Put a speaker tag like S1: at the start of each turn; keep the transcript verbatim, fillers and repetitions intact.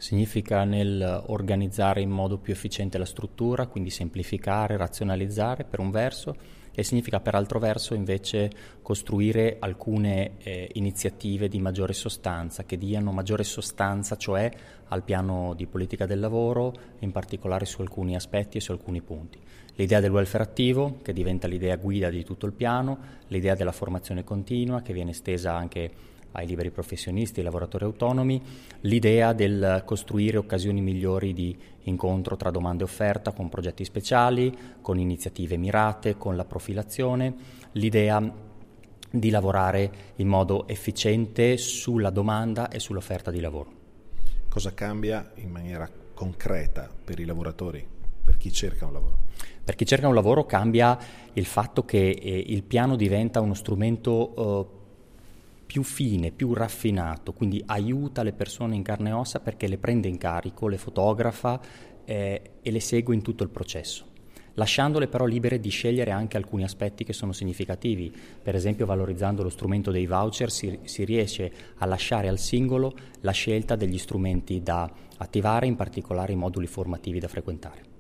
S1: Significa nel organizzare in modo più efficiente la struttura, quindi semplificare, razionalizzare per un verso, e significa per altro verso invece costruire alcune eh, iniziative di maggiore sostanza, che diano maggiore sostanza, cioè al piano di politica del lavoro, in particolare su alcuni aspetti e su alcuni punti. L'idea del welfare attivo, che diventa l'idea guida di tutto il piano, l'idea della formazione continua, che viene estesa anche ai liberi professionisti, ai lavoratori autonomi, l'idea del costruire occasioni migliori di incontro tra domanda e offerta con progetti speciali, con iniziative mirate, con la profilazione, l'idea di lavorare in modo efficiente sulla domanda e sull'offerta di lavoro.
S2: Cosa cambia in maniera concreta per i lavoratori, per chi cerca un lavoro?
S1: Per chi cerca un lavoro cambia il fatto che eh, il piano diventa uno strumento eh, più fine, più raffinato, quindi aiuta le persone in carne e ossa perché le prende in carico, le fotografa eh, e le segue in tutto il processo, lasciandole però libere di scegliere anche alcuni aspetti che sono significativi. Per esempio, valorizzando lo strumento dei voucher si, si riesce a lasciare al singolo la scelta degli strumenti da attivare, in particolare i moduli formativi da frequentare.